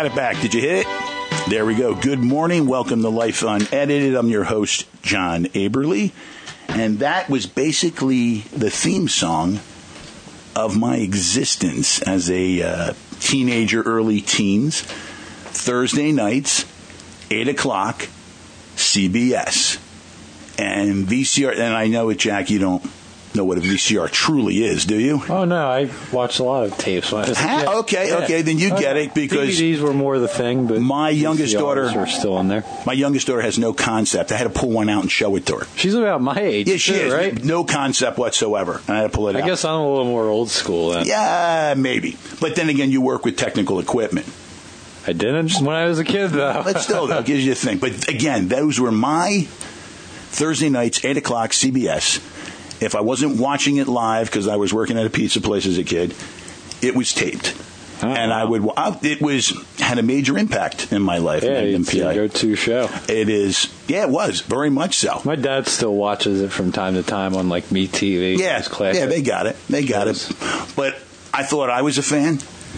got it back. Did you hit it? There we go. Good morning. Welcome to Life Unedited. I'm your host, John Aberly. And that was basically the theme song of my existence as a teenager, early teens. Thursday nights, 8 o'clock, CBS. And VCR, and I know it, Jack, you don't know what a VCR truly is, do you? Oh, no, I watched a lot of tapes when I was a kid. Okay, then you get it, because DVDs were more the thing, but my youngest daughter were still in there. My youngest daughter has no concept. I had to pull one out and show it to her. She's about my age, yeah, she is, right? No concept whatsoever. I had to pull it out. I guess I'm a little more old school then. Yeah, maybe. But then again, you work with technical equipment. I didn't just when I was a kid, though. But still, though, gives you a thing. But again, those were my Thursday nights, 8 o'clock, CBS. If I wasn't watching it live because I was working at a pizza place as a kid, it was taped. Oh, and wow. Had a major impact in my life. Yeah, it's your go-to show. It is. Yeah, it was. Very much so. My dad still watches it from time to time on, like, MeTV. Yeah, they got it. But I thought I was a fan.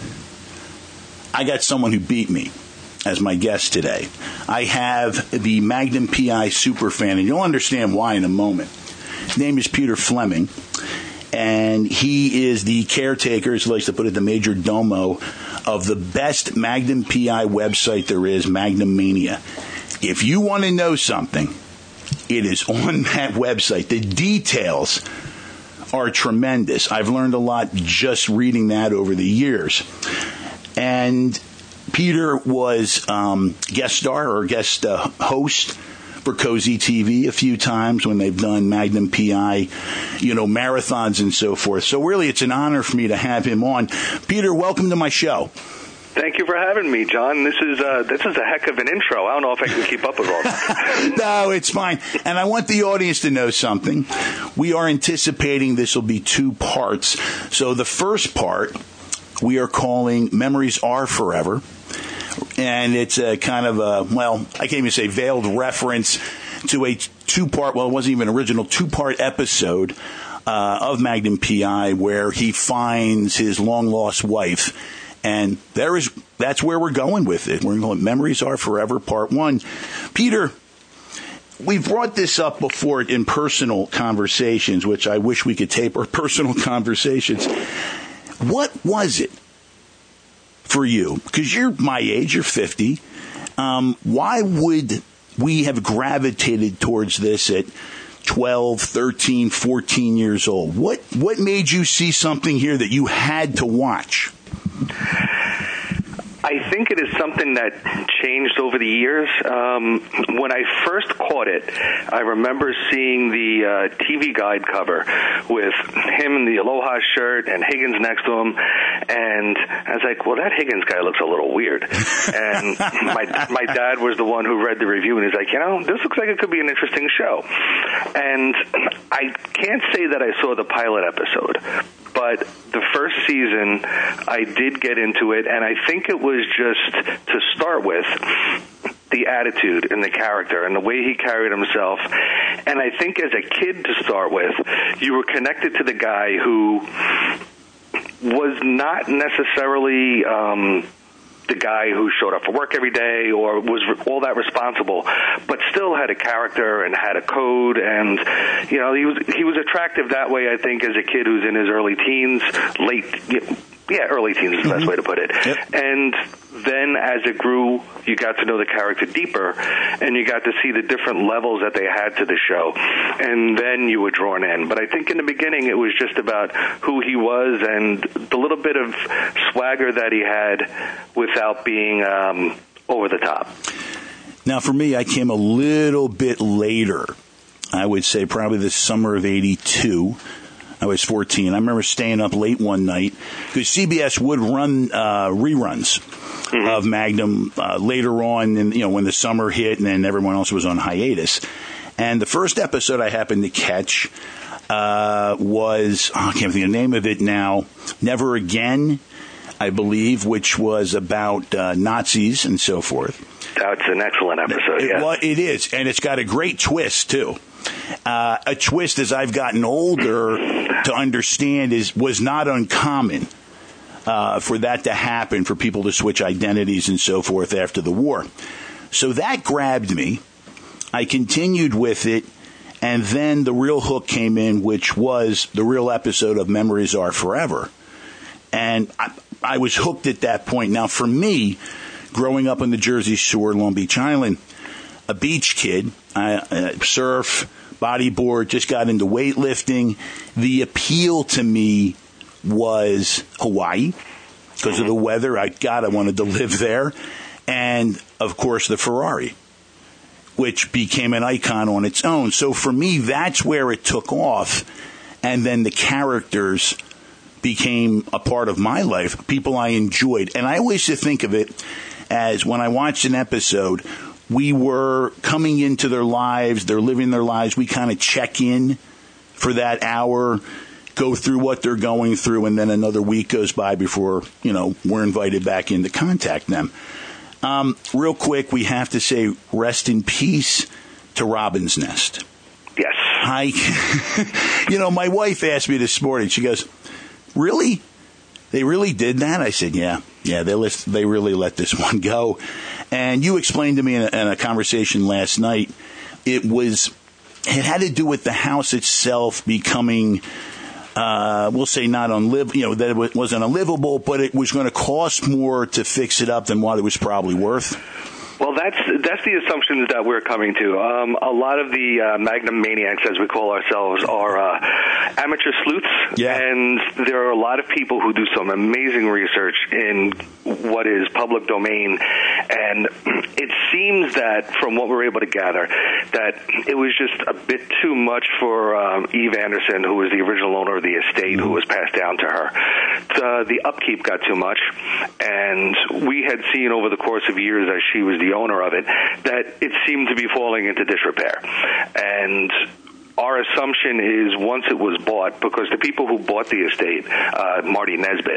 I got someone who beat me as my guest today. I have the Magnum PI superfan, and you'll understand why in a moment. His name is Peter Fleming, and he is the caretaker, as he likes to put it, the major domo of the best Magnum PI website there is, Magnum Mania. If you want to know something, it is on that website. The details are tremendous. I've learned a lot just reading that over the years. And Peter was guest star or guest host for Cozy TV a few times when they've done Magnum PI, marathons and so forth. So really, it's an honor for me to have him on. Peter, welcome to my show. Thank you for having me, John. This is a heck of an intro. I don't know if I can keep up with all that. No, it's fine. And I want the audience to know something. We are anticipating this will be 2 parts. So the first part we are calling Memories Are Forever. And it's a kind of I can't even say veiled reference to a 2-part, well, it wasn't even an original 2-part episode of Magnum PI where he finds his long-lost wife. And that's where we're going with it. We're going Memories Are Forever, Part 1. Peter, we've brought this up before in personal conversations, which I wish we could tape our personal conversations. What was it for you? Because you're my age, you're 50. Why would we have gravitated towards this at 12, 13, 14 years old? What made you see something here that you had to watch? I think it is something that changed over the years. When I first caught it, I remember seeing the TV guide cover with him in the Aloha shirt and Higgins next to him, and I was like, well, that Higgins guy looks a little weird. And my dad was the one who read the review, and he's like, this looks like it could be an interesting show. And I can't say that I saw the pilot episode, but the first season, I did get into it, and I think it was just to start with the attitude and the character and the way he carried himself. And I think as a kid to start with, you were connected to the guy who was not necessarily the guy who showed up for work every day or was all that responsible, but still had a character and had a code, and he was attractive that way. I think as a kid who's in his early teens, early teens is the best way to put it. Yep. And then as it grew, you got to know the character deeper, and you got to see the different levels that they had to the show, and then you were drawn in. But I think in the beginning it was just about who he was and the little bit of swagger that he had without being over the top. Now, for me, I came a little bit later. I would say probably the summer of '82. I was 14. I remember staying up late one night because CBS would run reruns of Magnum later on, and when the summer hit and then everyone else was on hiatus. And the first episode I happened to catch was, I can't think of the name of it now, Never Again, I believe, which was about Nazis and so forth. That's an excellent episode, Well, it is, and it's got a great twist, too. A twist, as I've gotten older, to understand was not uncommon for that to happen, for people to switch identities and so forth after the war. So that grabbed me. I continued with it, and then the real hook came in, which was the real episode of Memories Are Forever. And I was hooked at that point. Now, for me, growing up on the Jersey Shore, Long Beach Island, a beach kid, I surf, bodyboard, just got into weightlifting. The appeal to me was Hawaii because of the weather. I wanted to live there. And, of course, the Ferrari, which became an icon on its own. So for me, that's where it took off. And then the characters became a part of my life, people I enjoyed. And I always used to think of it as when I watched an episode, we were coming into their lives, they're living their lives. We kind of check in for that hour, go through what they're going through, and then another week goes by before, we're invited back in to contact them. Real quick, we have to say rest in peace to Robin's Nest. Yes. My wife asked me this morning, she goes, really? They really did that? I said, yeah, they really let this one go. And you explained to me in a conversation last night, it had to do with the house itself becoming, we'll say not unlivable, that it wasn't unlivable, but it was going to cost more to fix it up than what it was probably worth. Well, that's the assumptions that we're coming to. A lot of the Magnum maniacs, as we call ourselves, are amateur sleuths, and there are a lot of people who do some amazing research in what is public domain, and it seems that, from what we're able to gather, that it was just a bit too much for Eve Anderson, who was the original owner of the estate, who was passed down to her. The upkeep got too much, and we had seen over the course of years, as she was the owner of it, that it seemed to be falling into disrepair. And our assumption is once it was bought, because the people who bought the estate, Marty Nesbitt,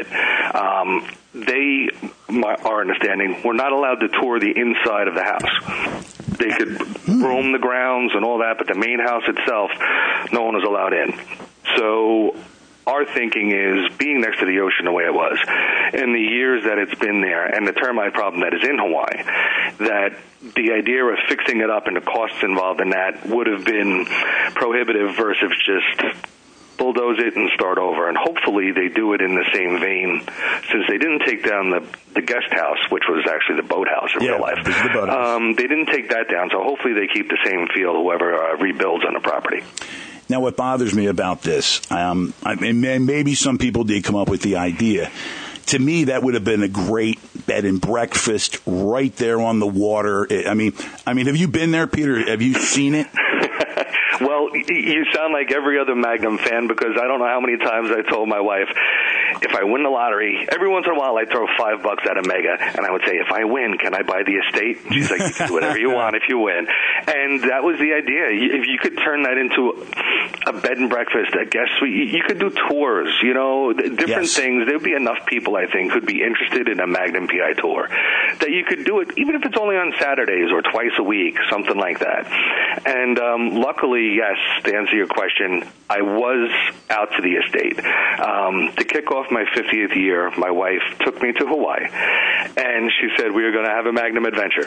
they, our understanding, were not allowed to tour the inside of the house. They could roam the grounds and all that, but the main house itself, no one was allowed in. So our thinking is, being next to the ocean the way it was, in the years that it's been there, and the termite problem that is in Hawaii, that the idea of fixing it up and the costs involved in that would have been prohibitive versus just bulldoze it and start over. And hopefully they do it in the same vein, since they didn't take down the guest house, which was actually the boathouse in real life. They didn't take that down, so hopefully they keep the same feel, whoever rebuilds on the property. Now, what bothers me about this, maybe some people did come up with the idea. To me, that would have been a great bed and breakfast right there on the water. I mean, have you been there, Peter? Have you seen it? Well, you sound like every other Magnum fan, because I don't know how many times I told my wife, if I win the lottery, every once in a while I'd throw $5 at a mega, and I would say, if I win, can I buy the estate? And she's like, you can do whatever you want if you win. And that was the idea. If you could turn that into a bed and breakfast, a guest suite, you could do tours, different things. There'd be enough people, I think, who'd be interested in a Magnum PI tour, that you could do it, even if it's only on Saturdays or twice a week, something like that. And luckily, yes, to answer your question, I was out to the estate. To kick off my 50th year, my wife took me to Hawaii, and she said we were going to have a Magnum adventure.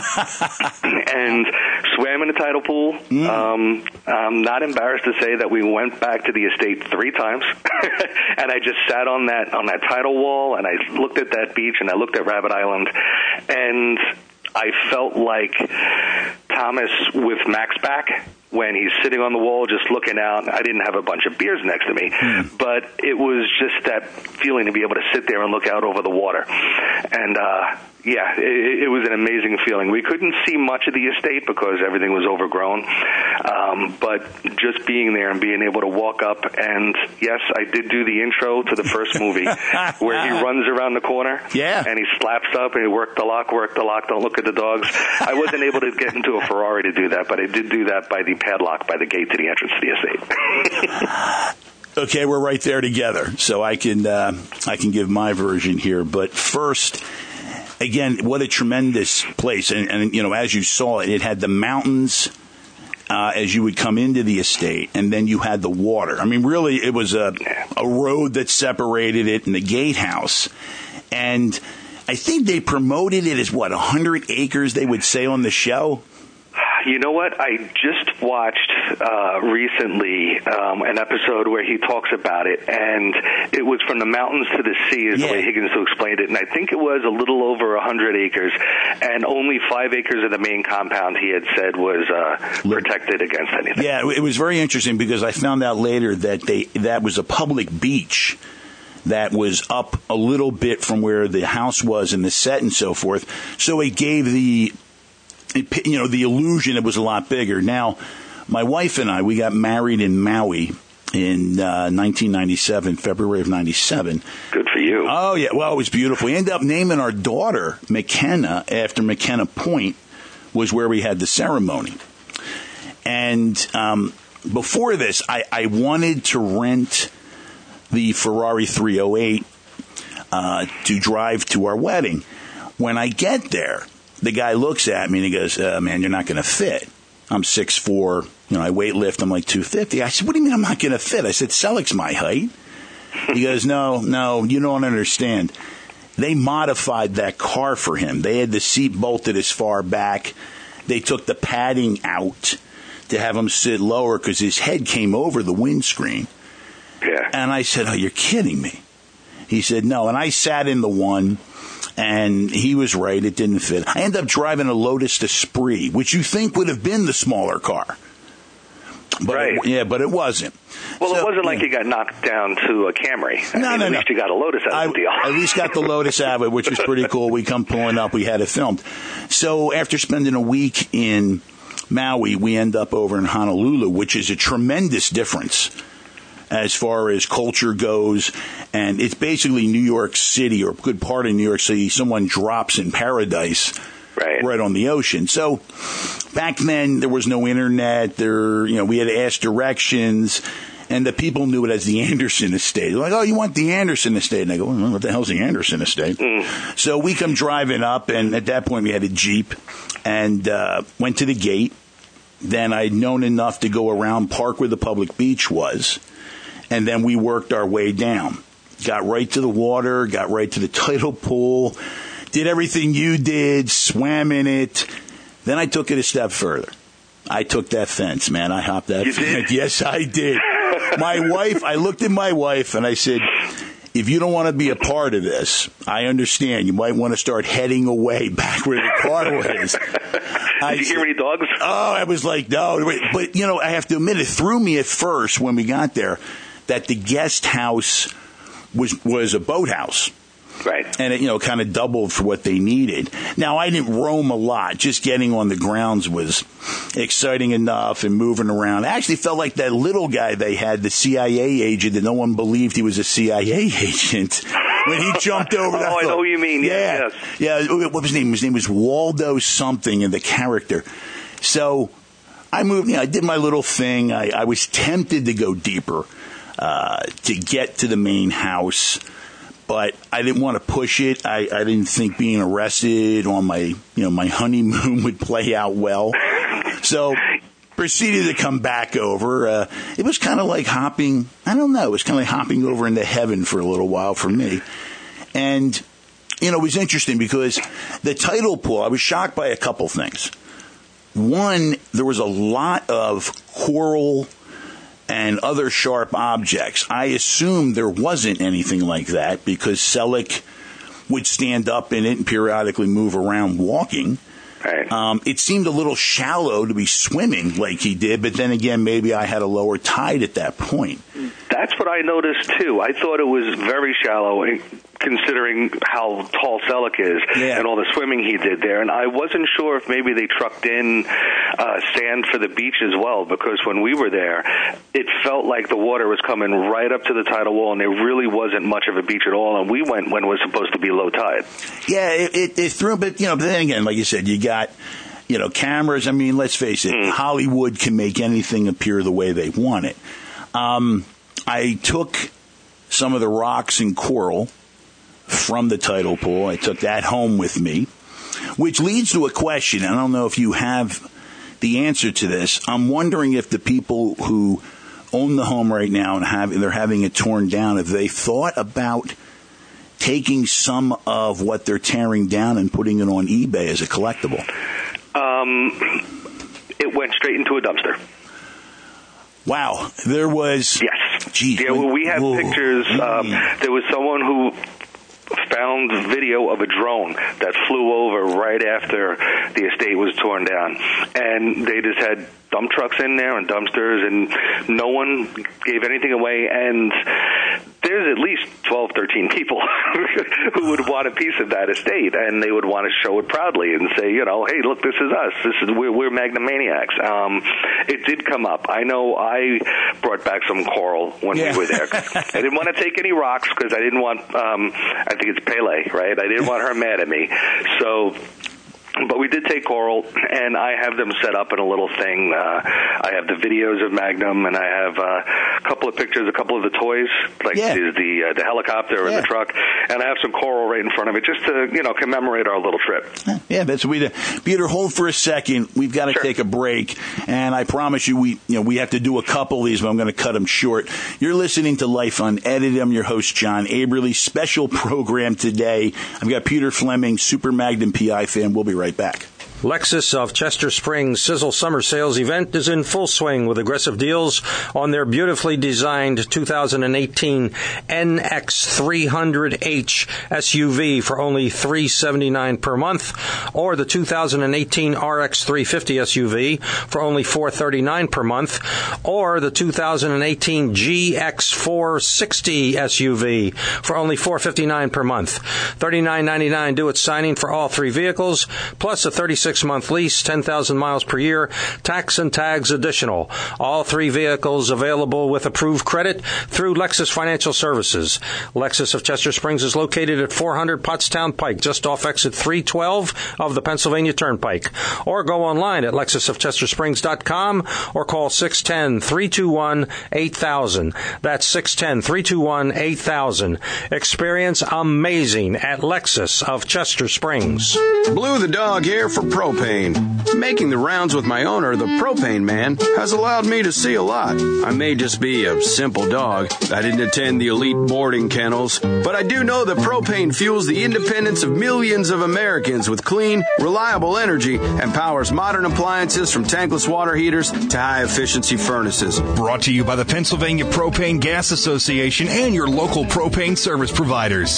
And swam in the tidal pool. I'm not embarrassed to say that we went back to the estate 3 times, and I just sat on that tidal wall, and I looked at that beach, and I looked at Rabbit Island, and I felt like Thomas with Max back, when he's sitting on the wall just looking out. I didn't have a bunch of beers next to me, but it was just that feeling to be able to sit there and look out over the water. And it was an amazing feeling. We couldn't see much of the estate because everything was overgrown, but just being there and being able to walk up, and yes, I did do the intro to the first movie where he runs around the corner and he slaps up and he work the lock, don't look at the dogs. I wasn't able to get into a Ferrari to do that, but I did do that by the padlock by the gate to the entrance to the estate. Okay, we're right there together, so I can give my version here. But first, again, what a tremendous place, and as you saw, it had the mountains as you would come into the estate, and then you had the water. I mean, really, it was a road that separated it and the gatehouse. And I think they promoted it as, 100 acres, they would say on the show? You know what? I just watched recently an episode where he talks about it, and it was from the mountains to the sea is the way Higgins explained it, and I think it was a little over 100 acres, and only 5 acres of the main compound, he had said, was protected against anything. Yeah, it was very interesting because I found out later that that was a public beach that was up a little bit from where the house was and the set and so forth, so it gave the illusion it was a lot bigger. Now, my wife and I, we got married in Maui in 1997, February of 97. Good for you. Oh, yeah. Well, it was beautiful. We ended up naming our daughter McKenna after McKenna Point was where we had the ceremony. And before this, I wanted to rent the Ferrari 308 to drive to our wedding. When I get there, the guy looks at me and he goes, man, you're not going to fit. I'm 6'4", I weight lift, I'm like 250. I said, what do you mean I'm not going to fit? I said, Selic's my height. He goes, no, you don't understand. They modified that car for him. They had the seat bolted as far back. They took the padding out to have him sit lower because his head came over the windscreen. Yeah. And I said, oh, you're kidding me. He said, no. And I sat in the one. And he was right, it didn't fit. I ended up driving a Lotus Esprit, which you think would have been the smaller car. But right. But it wasn't. Well, it wasn't like you got knocked down to a Camry. No. At least you got a Lotus out of the deal. At least got the Lotus out of it, which was pretty cool. We come pulling up, we had it filmed. So after spending a week in Maui, we end up over in Honolulu, which is a tremendous difference as far as culture goes, and it's basically New York City, or a good part of New York City. Someone drops in paradise right on the ocean. So back then, there was no internet. We had to ask directions, and the people knew it as the Anderson Estate. They're like, oh, you want the Anderson Estate? And I go, well, what the hell's the Anderson Estate? So we come driving up, and at that point, we had a Jeep, and went to the gate. Then I'd known enough to go around, park where the public beach was. And then we worked our way down. Got right to the water, got right to the tidal pool, did everything you did, swam in it. Then I took it a step further. I took that fence, man. I hopped that fence. Did? Yes, I did. I looked at my wife and I said, if you don't want to be a part of this, I understand. You might want to start heading away back where the car was. Did you hear any dogs? Oh, I was like, no. But, I have to admit, it threw me at first when we got there that the guest house was a boathouse. Right. And it, kind of doubled for what they needed. Now, I didn't roam a lot. Just getting on the grounds was exciting enough and moving around. I actually felt like that little guy they had, the CIA agent, that no one believed he was a CIA agent. When he jumped over that. Oh, I know who you mean. Yeah. What was his name? His name was Waldo something in the character. So I moved, I did my little thing. I was tempted to go deeper to get to the main house, but I didn't want to push it. I didn't think being arrested on my honeymoon would play out well. So proceeded to come back over. It was kind of like hopping, I don't know, it was kind of like hopping over into heaven for a little while for me. And, it was interesting because the tidal pool, I was shocked by a couple things. One, there was a lot of coral and other sharp objects. I assumed there wasn't anything like that because Selick would stand up in it and periodically move around walking. Right. It seemed a little shallow to be swimming like he did, but then again, maybe I had a lower tide at that point. That's what I noticed, too. I thought it was very shallow, considering how tall Selick is and all the swimming he did there. And I wasn't sure if maybe they trucked in sand for the beach as well, because when we were there, it felt like the water was coming right up to the tidal wall, and there really wasn't much of a beach at all. And we went when it was supposed to be low tide. Yeah, it threw, but then again, like you said, you got cameras. I mean, let's face it, Hollywood can make anything appear the way they want it. I took some of the rocks and coral from the tidal pool. I took that home with me, which leads to a question. I don't know if you have the answer to this. I'm wondering if the people who own the home right now and they're having it torn down, if they thought about taking some of what they're tearing down and putting it on eBay as a collectible. It went straight into a dumpster. Wow. There was... Yes. Geez, yeah, we have pictures. There was someone who found video of a drone that flew over right after the estate was torn down. And they just had dump trucks in there and dumpsters, and no one gave anything away. And there's at least 12, 13 people who would want a piece of that estate, and they would want to show it proudly and say, hey, look, this is us. We're Magnamaniacs. It did come up. I know I brought back some coral when we were there. I didn't want to take any rocks because I didn't want, I think it's Pele, right? I didn't want her mad at me. But we did take coral, and I have them set up in a little thing. I have the videos of Magnum, and I have a couple of pictures, a couple of the toys, like the helicopter and the truck, and I have some coral right in front of it just to, commemorate our little trip. Yeah, that's what we did. Peter, hold for a second. We've got to take a break, and I promise you, we have to do a couple of these, but I'm going to cut them short. You're listening to Life Unedited. I'm your host, John Aberle. Special program today. I've got Peter Fleming, Super Magnum PI fan. We'll be right back. Lexus of Chester Springs Sizzle Summer Sales event is in full swing with aggressive deals on their beautifully designed 2018 NX300H SUV for only $379 per month, or the 2018 RX350 SUV for only $439 per month, or the 2018 GX460 SUV for only $459 per month. $39.99 due at signing for all three vehicles, plus a 36-month lease, 10,000 miles per year, tax and tags additional. All three vehicles available with approved credit through Lexus Financial Services. Lexus of Chester Springs is located at 400 Pottstown Pike, just off exit 312 of the Pennsylvania Turnpike. Or go online at lexusofchestersprings.com or call 610-321-8000. That's 610-321-8000. Experience amazing at Lexus of Chester Springs. Blue the dog here for propane. Making the rounds with my owner, the propane man, has allowed me to see a lot. I may just be a simple dog. I didn't attend the elite boarding kennels, but I do know that propane fuels the independence of millions of Americans with clean, reliable energy and powers modern appliances from tankless water heaters to high-efficiency furnaces. Brought to you by the Pennsylvania Propane Gas Association and your local propane service providers.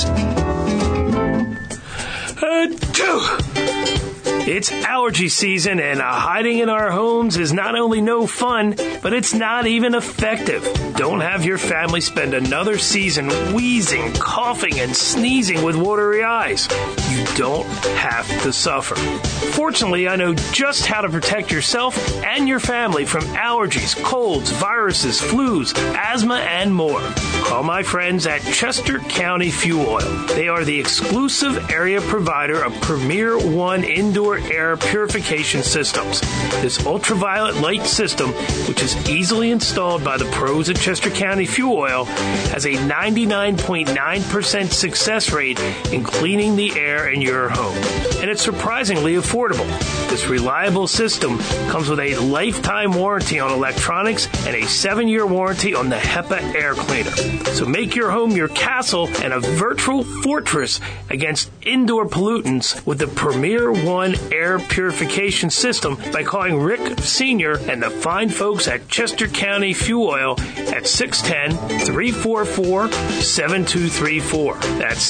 It's allergy season, and hiding in our homes is not only no fun, but it's not even effective. Don't have your family spend another season wheezing, coughing, and sneezing with watery eyes. You don't have to suffer. Fortunately, I know just how to protect yourself and your family from allergies, colds, viruses, flus, asthma, and more. Call my friends at Chester County Fuel Oil. They are the exclusive area provider of Premier One indoor air purification systems. This ultraviolet light system, which is easily installed by the pros at Chester County Fuel Oil, has a 99.9% success rate in cleaning the air in your home. And it's surprisingly affordable. This reliable system comes with a lifetime warranty on electronics and a 7-year warranty on the HEPA air cleaner. So make your home your castle and a virtual fortress against indoor pollutants with the Premier One air purification system by calling Rick Sr. and the fine folks at Chester County Fuel Oil at 610-344-7234. That's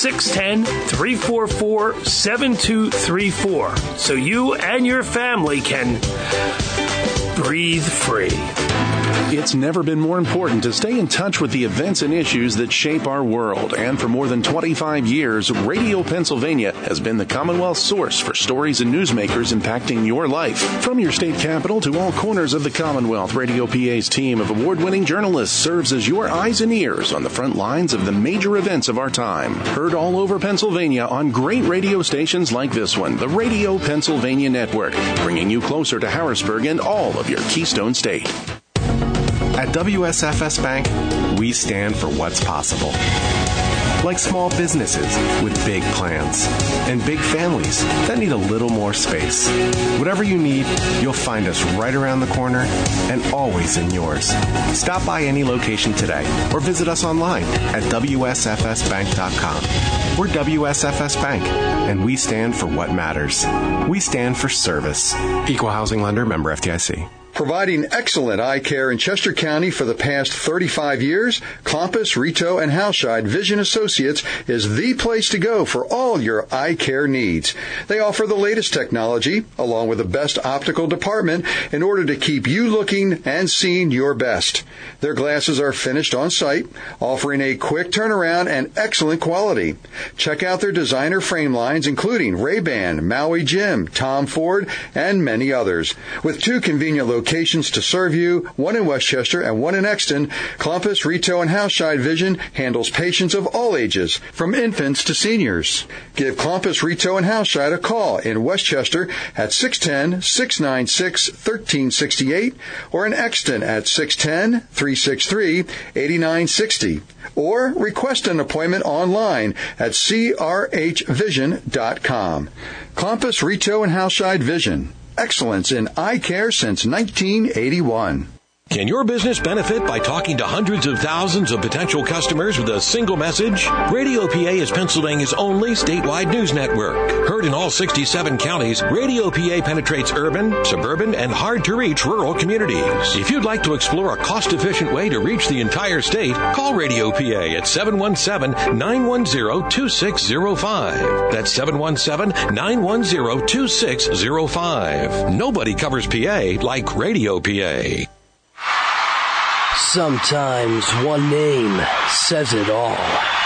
610-344-7234. So you and your family can breathe free. It's never been more important to stay in touch with the events and issues that shape our world. And for more than 25 years, Radio Pennsylvania has been the Commonwealth source for stories and newsmakers impacting your life. From your state capital to all corners of the Commonwealth, Radio PA's team of award-winning journalists serves as your eyes and ears on the front lines of the major events of our time. Heard all over Pennsylvania on great radio stations like this one, the Radio Pennsylvania Network, bringing you closer to Harrisburg and all of your Keystone State. At WSFS Bank, we stand for what's possible. like small businesses with big plans and big families that need a little more space. Whatever you need, you'll find us right around the corner and always in yours. Stop by any location today or visit us online at WSFSbank.com. We're WSFS Bank, and we stand for what matters. We stand for service. Equal Housing Lender, member FDIC. Providing excellent eye care in Chester County for the past 35 years, Compass, Rito, and Halscheid Vision Associates is the place to go for all your eye care needs. They offer the latest technology, along with the best optical department, in order to keep you looking and seeing your best. Their glasses are finished on site, offering a quick turnaround and excellent quality. Check out their designer frame lines, including Ray-Ban, Maui Jim, Tom Ford, and many others. With 2 convenient locations to serve you, one in Westchester and one in Exton, Compass, Rito, and Halscheid Vision handles patients of all ages, from infants to seniors. Give Compass, Rito, and Halscheid a call in Westchester at 610-696-1368 or in Exton at 610-363-8960. Or request an appointment online at crhvision.com. Compass, Rito, and Halscheid Vision. Excellence in eye care since 1981. Can your business benefit by talking to hundreds of thousands of potential customers with a single message? Radio PA is Pennsylvania's only statewide news network. Heard in all 67 counties, Radio PA penetrates urban, suburban, and hard-to-reach rural communities. If you'd like to explore a cost-efficient way to reach the entire state, call Radio PA at 717-910-2605. That's 717-910-2605. Nobody covers PA like Radio PA. Sometimes one name says it all.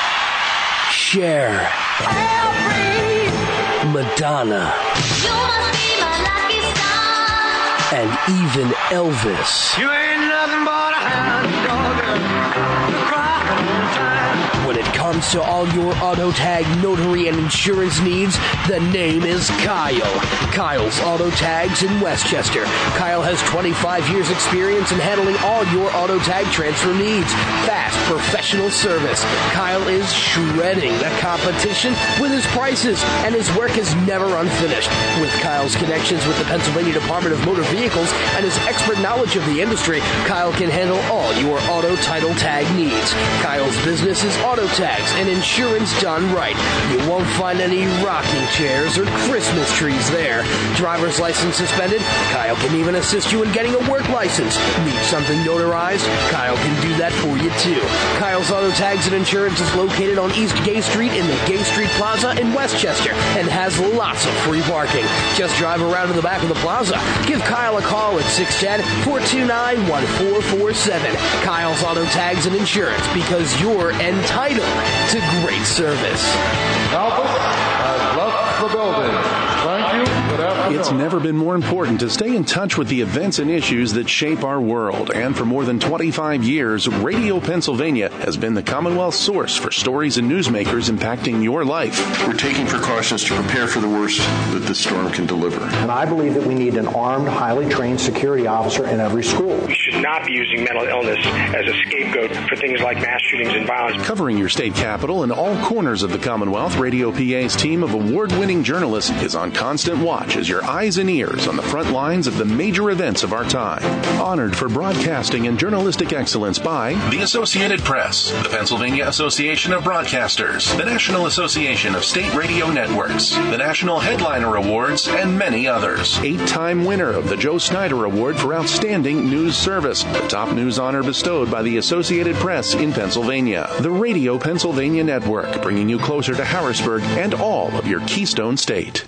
Cher. Madonna. And even Elvis. You ain't nothing but a hound dog. When it comes to all your auto tag, notary, and insurance needs, the name is Kyle. Kyle's Auto Tags in Westchester. Kyle has 25 years experience in handling all your auto tag transfer needs. Fast, professional service. Kyle is shredding the competition with his prices, and his work is never unfinished. With Kyle's connections with the Pennsylvania Department of Motor Vehicles and his expert knowledge of the industry, Kyle can handle all your auto title tag needs. Kyle's business is auto tags and insurance done right. You won't find any rocking chairs or Christmas trees there. Driver's license suspended? Kyle can even assist you in getting a work license. Need something notarized? Kyle can do that for you too. Kyle's Auto Tags and Insurance is located on East Gay Street in the Gay Street Plaza in Westchester and has lots of free parking. Just drive around to the back of the plaza. Give Kyle a call at 610-429-1447. Kyle's Auto Tags and Insurance, because you're entitled to great service. Albert, I've left the building. Thank you. Good afternoon. It's never been more important to stay in touch with the events and issues that shape our world. And for more than 25 years, Radio Pennsylvania has been the Commonwealth source for stories and newsmakers impacting your life. We're taking precautions to prepare for the worst that this storm can deliver. And I believe that we need an armed, highly trained security officer in every school. We should not be using mental illness as a scapegoat for things like mass shootings and violence. Covering your state capital and all corners of the Commonwealth, Radio PA's team of award-winning journalists is on constant watch as your eyes and ears on the front lines of the major events of our time. Honored for broadcasting and journalistic excellence by the Associated Press, the Pennsylvania Association of Broadcasters, the National Association of State Radio Networks, the National Headliner Awards, and many others. 8-time winner of the Joe Snyder Award for Outstanding News Service, the top news honor bestowed by the Associated Press in Pennsylvania. The Radio Pennsylvania Network, bringing you closer to Harrisburg and all of your Keystone State.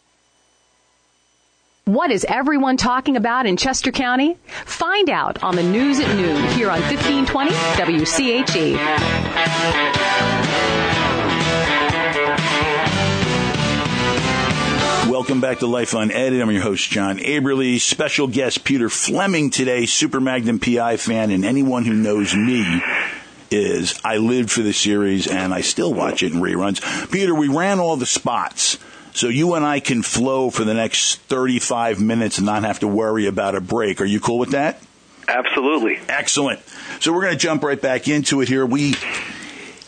What is everyone talking about in Chester County? Find out on the News at Noon here on 1520 WCHE. Welcome back to Life Unedited. I'm your host, John Aberle. Special guest Peter Fleming today, Super Magnum PI fan, and anyone who knows me is I lived for the series and I still watch it in reruns. Peter, we ran all the spots. So you and I can flow for the next 35 minutes and not have to worry about a break. Are you cool with that? Absolutely. Excellent. So we're going to jump right back into it here.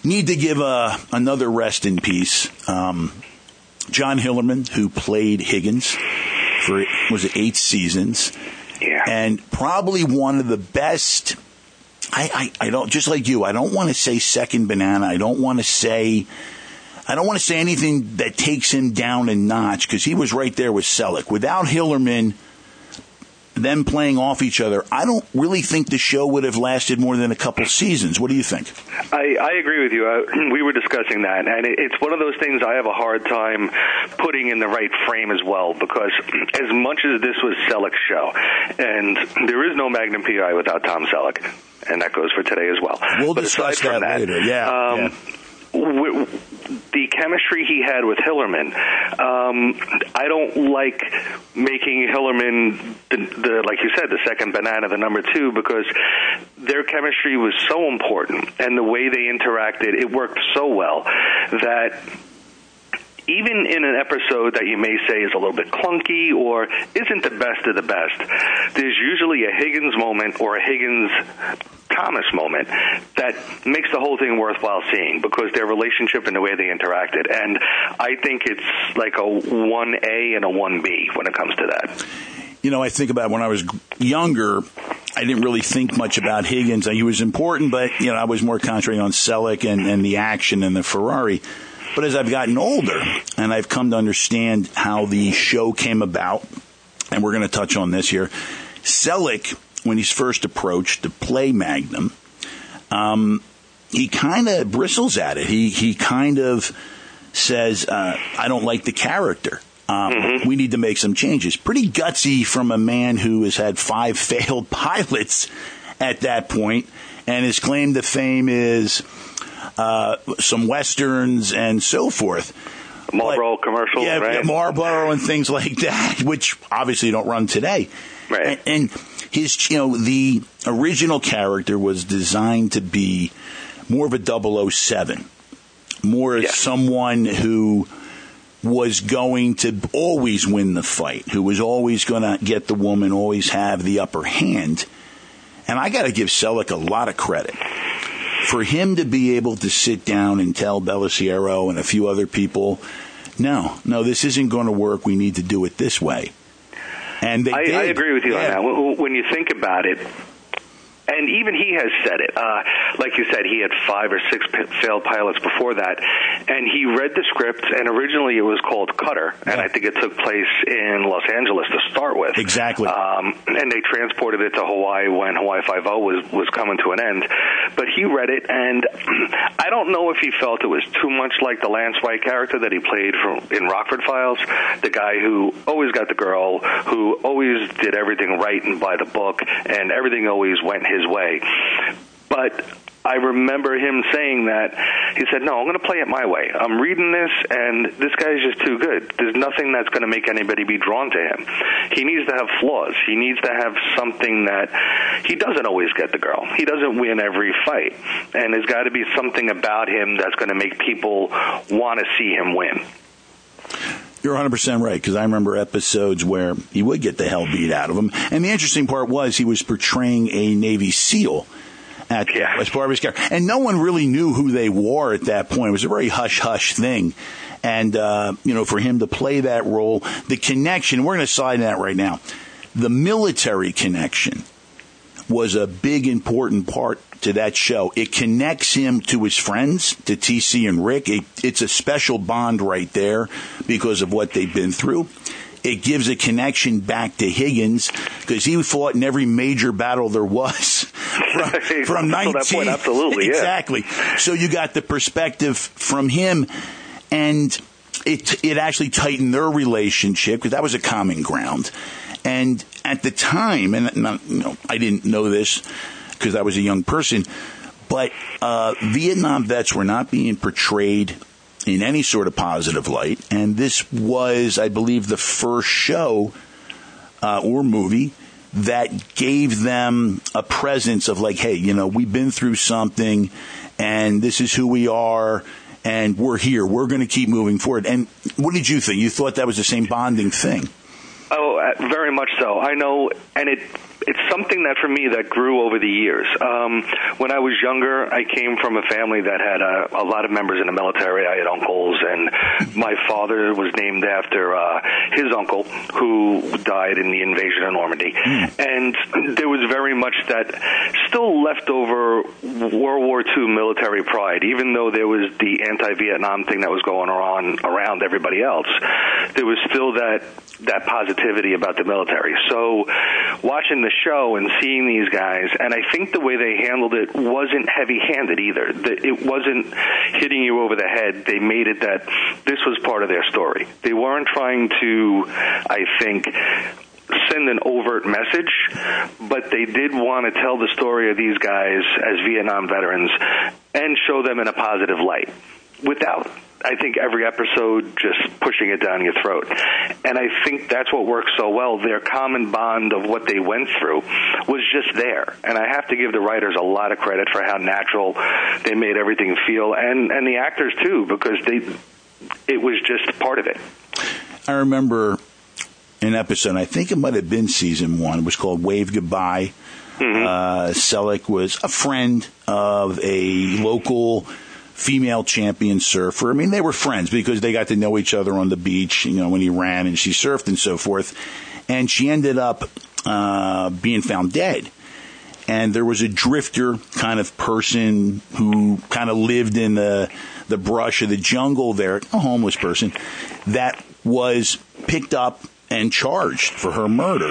Need to give another rest in peace. John Hillerman, who played Higgins for, was it 8 seasons? Yeah. And probably one of the best, I don't, just like you, I don't want to say second banana. I don't want to say anything that takes him down a notch, because he was right there with Selleck. Without Hillerman, them playing off each other, I don't really think the show would have lasted more than a couple seasons. What do you think? I agree with you. We were discussing that, and it's one of those things I have a hard time putting in the right frame as well, because as much as this was Selleck's show, and there is no Magnum PI without Tom Selleck, and that goes for today as well. We'll discuss that later. Yeah. The chemistry he had with Hillerman, I don't like making Hillerman the like you said, the second banana, the number 2, because their chemistry was so important, and the way they interacted, it worked so well that even in an episode that you may say is a little bit clunky or isn't the best of the best, there's usually a Higgins moment or a Higgins-Thomas moment that makes the whole thing worthwhile seeing, because their relationship and the way they interacted. And I think it's like a 1A and a 1B when it comes to that. You know, I think about when I was younger, I didn't really think much about Higgins. He was important, but, you know, I was more concentrating on Selleck and the action and the Ferrari. But as I've gotten older and I've come to understand how the show came about, and we're going to touch on this here, Selleck, when he's first approached to play Magnum, he kind of bristles at it. He kind of says, I don't like the character. We need to make some changes. Pretty gutsy from a man who has had 5 failed pilots at that point, and his claim to fame is some Westerns and so forth. Marlboro commercials, right? Yeah, Marlboro and things like that, which obviously don't run today. Right. And his, you know, the original character was designed to be more of a 007, more as someone who was going to always win the fight, who was always going to get the woman, always have the upper hand. And I got to give Selleck a lot of credit. For him to be able to sit down and tell Bellisario and a few other people, no, this isn't going to work. We need to do it this way. And they did. I agree with you on that. When you think about it, and even he has said it. Like you said, he had 5 or 6 failed pilots before that, and he read the script, and originally it was called Cutter, and I think it took place in Los Angeles to start with. Exactly. And they transported it to Hawaii when Hawaii Five-0 was coming to an end. But he read it, and I don't know if he felt it was too much like the Lance White character that he played in Rockford Files, the guy who always got the girl, who always did everything right and by the book, and everything always went his way. But I remember him saying that. He said, no, I'm going to play it my way. I'm reading this, and this guy's just too good. There's nothing that's going to make anybody be drawn to him. He needs to have flaws. He needs to have something that he doesn't always get the girl. He doesn't win every fight. And there's got to be something about him that's going to make people want to see him win. You're 100% right, because I remember episodes where he would get the hell beat out of him. And the interesting part was he was portraying a Navy SEAL as part of his character. And no one really knew who they were at that point. It was a very hush-hush thing. And, for him to play that role, the connection, we're going to slide in that right now, the military connection was a big, important part to that show. It connects him to his friends, to TC and Rick. It's a special bond right there because of what they've been through. It gives a connection back to Higgins because he fought in every major battle there was from 19. That point, absolutely, exactly. So you got the perspective from him, and it actually tightened their relationship because that was a common ground. And at the time, and I didn't know this because I was a young person, but Vietnam vets were not being portrayed in any sort of positive light. And this was, I believe, the first show or movie that gave them a presence of like, hey, we've been through something and this is who we are and we're here. We're going to keep moving forward. And what did you think? You thought that was the same bonding thing? Oh, very much so. I know, and it's something that for me that grew over the years. When I was younger, I came from a family that had a lot of members in the military. I had uncles, and my father was named after his uncle who died in the invasion of Normandy. And there was very much that still left over World War II military pride, even though there was the anti-Vietnam thing that was going on around everybody else. There was still that positivity about the military. So watching the show and seeing these guys, and I think the way they handled it wasn't heavy-handed either. It wasn't hitting you over the head. They made it that this was part of their story. They weren't trying to, I think, send an overt message, but they did want to tell the story of these guys as Vietnam veterans and show them in a positive light without, I think, every episode just pushing it down your throat. And I think that's what works so well. Their common bond of what they went through was just there. And I have to give the writers a lot of credit for how natural they made everything feel, and the actors too, because it was just part of it. I remember an episode, I think it might have been season 1, it was called Wave Goodbye. Selleck was a friend of a local female champion surfer. I mean, they were friends because they got to know each other on the beach, when he ran and she surfed and so forth. And she ended up being found dead. And there was a drifter kind of person who kind of lived in the brush of the jungle there, a homeless person, that was picked up and charged for her murder.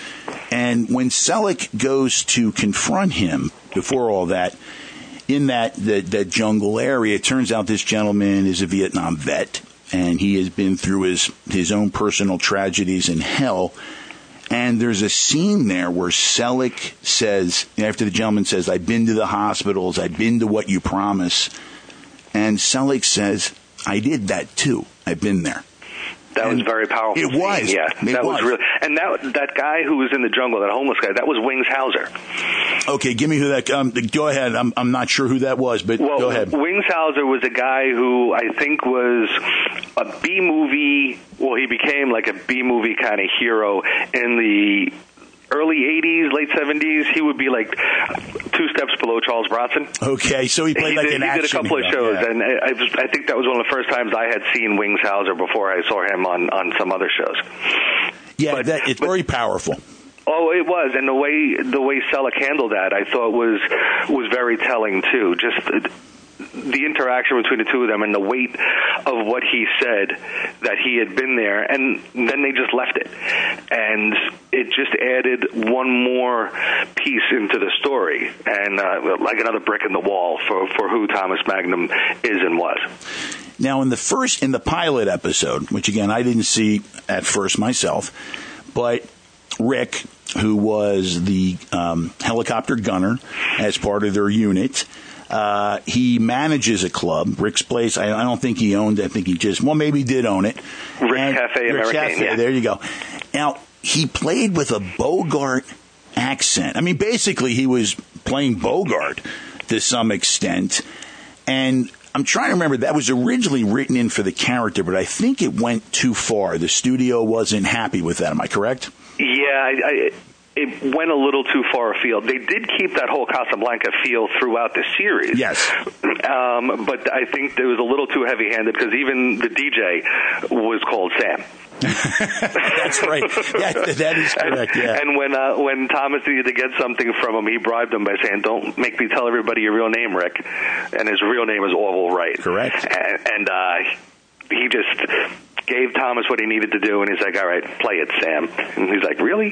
And when Selleck goes to confront him before all that, in that jungle area, it turns out this gentleman is a Vietnam vet, and he has been through his own personal tragedies in hell. And there's a scene there where Selleck says, after the gentleman says, I've been to the hospitals, I've been to what you promise. And Selleck says, I did that too. I've been there. That was very powerful. It was. Yeah, that was really. And that guy who was in the jungle, that homeless guy, that was Wings Hauser. Okay, give me who that. Go ahead. I'm not sure who that was, but go ahead. Wings Hauser was a guy who I think was a B movie. Well, he became like a B movie kind of hero in the early 80s, late 70s. He would be like 2 steps below Charles Bronson. Okay, so he played an action. He did a couple of shows, yeah. And I think that was one of the first times I had seen Wings Hauser before I saw him on some other shows. Yeah, it's very powerful. Oh, it was, and the way Selleck handled that, I thought was very telling too. Just the interaction between the two of them and the weight of what he said, that he had been there, and then they just left it. And it just added one more piece into the story, and like another brick in the wall for who Thomas Magnum is and was. Now, in the pilot episode, which again I didn't see at first myself, but Rick, who was the helicopter gunner as part of their unit, he manages a club, Rick's Place. I don't think he owned it. I think he maybe he did own it. Rick's Cafe American. Yeah. There you go. Now, he played with a Bogart accent. I mean, basically, he was playing Bogart to some extent. And I'm trying to remember, that was originally written in for the character, but I think it went too far. The studio wasn't happy with that. Am I correct? Yeah, it went a little too far afield. They did keep that whole Casablanca feel throughout the series. Yes. But I think it was a little too heavy-handed because even the DJ was called Sam. That's right. Yeah, that is correct. Yeah. And when Thomas needed to get something from him, he bribed him by saying, "Don't make me tell everybody your real name, Rick." And his real name is Orville Wright. Correct. And he just gave Thomas what he needed to do, and he's like, "All right, play it, Sam." And he's like, "Really?"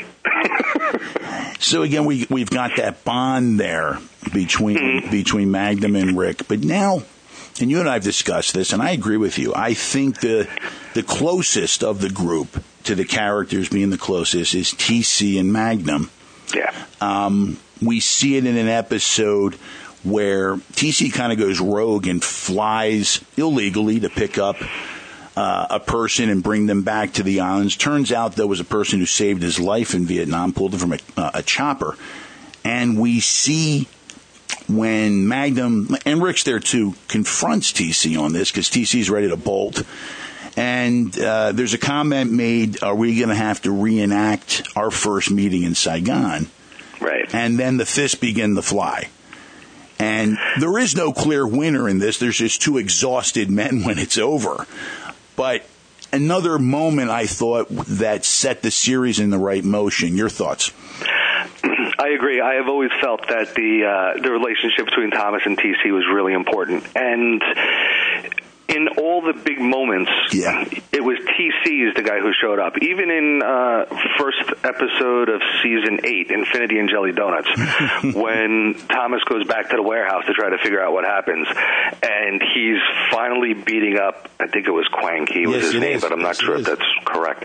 So again, we've got that bond there between Magnum and Rick, but now. And you and I have discussed this, and I agree with you. I think the closest of the group to the characters being the closest is TC and Magnum. Yeah. We see it in an episode where TC kind of goes rogue and flies illegally to pick up a person and bring them back to the islands. Turns out there was a person who saved his life in Vietnam, pulled him from a chopper. And we see when Magnum, and Rick's there too, confronts TC on this because TC's ready to bolt. And there's a comment made, are we going to have to reenact our first meeting in Saigon? Right. And then the fists begin to fly. And there is no clear winner in this. There's just two exhausted men when it's over. But another moment, I thought, that set the series in the right motion. Your thoughts? I agree. I have always felt that the relationship between Thomas and TC was really important. And in all the big moments, it was TC is the guy who showed up. Even in first episode of season 8, Infinity and Jelly Donuts, when Thomas goes back to the warehouse to try to figure out what happens, and he's finally beating up, I think it was Quang Ki was his name, but I'm not sure if that's correct.